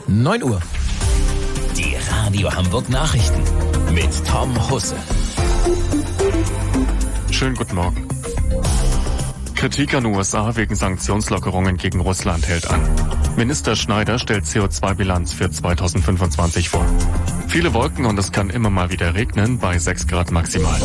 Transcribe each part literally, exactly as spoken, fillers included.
neun Uhr. Die Radio Hamburg Nachrichten mit Tom Husse. Schönen guten Morgen. Kritik an U S A wegen Sanktionslockerungen gegen Russland hält an. Minister Schneider stellt C O zwei Bilanz für zweitausendfünfundzwanzig vor. Viele Wolken und es kann immer mal wieder regnen bei sechs Grad maximal.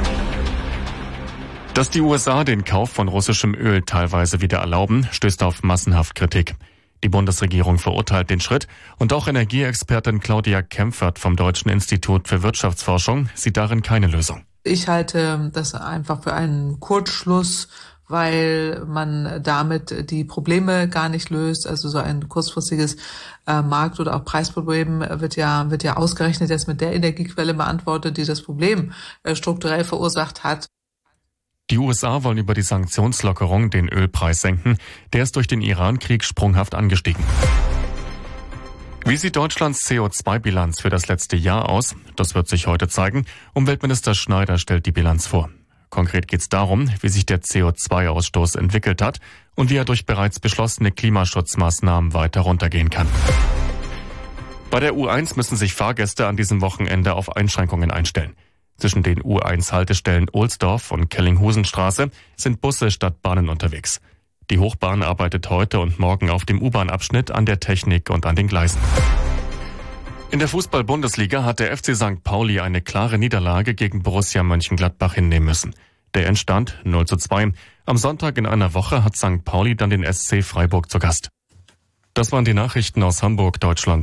Dass die U S A den Kauf von russischem Öl teilweise wieder erlauben, stößt auf massenhaft Kritik. Die Bundesregierung verurteilt den Schritt und auch Energieexpertin Claudia Kempfert vom Deutschen Institut für Wirtschaftsforschung sieht darin keine Lösung. Ich halte das einfach für einen Kurzschluss, weil man damit die Probleme gar nicht löst. Also so ein kurzfristiges äh, Markt- oder auch Preisproblem wird ja wird ja ausgerechnet jetzt mit der Energiequelle beantwortet, die das Problem äh, strukturell verursacht hat. Die U S A wollen über die Sanktionslockerung den Ölpreis senken. Der ist durch den Iran-Krieg sprunghaft angestiegen. Wie sieht Deutschlands C O zwei Bilanz für das letzte Jahr aus? Das wird sich heute zeigen. Umweltminister Schneider stellt die Bilanz vor. Konkret geht es darum, wie sich der C O zwei Ausstoß entwickelt hat und wie er durch bereits beschlossene Klimaschutzmaßnahmen weiter runtergehen kann. Bei der U eins müssen sich Fahrgäste an diesem Wochenende auf Einschränkungen einstellen. Zwischen den U eins Haltestellen Ohlsdorf und Kellinghusenstraße sind Busse statt Bahnen unterwegs. Die Hochbahn arbeitet heute und morgen auf dem U-Bahn-Abschnitt an der Technik und an den Gleisen. In der Fußball-Bundesliga hat der F C Sankt Pauli eine klare Niederlage gegen Borussia Mönchengladbach hinnehmen müssen. Der Endstand null zu zwei. Am Sonntag in einer Woche hat Sankt Pauli dann den S C Freiburg zu Gast. Das waren die Nachrichten aus Hamburg, Deutschland.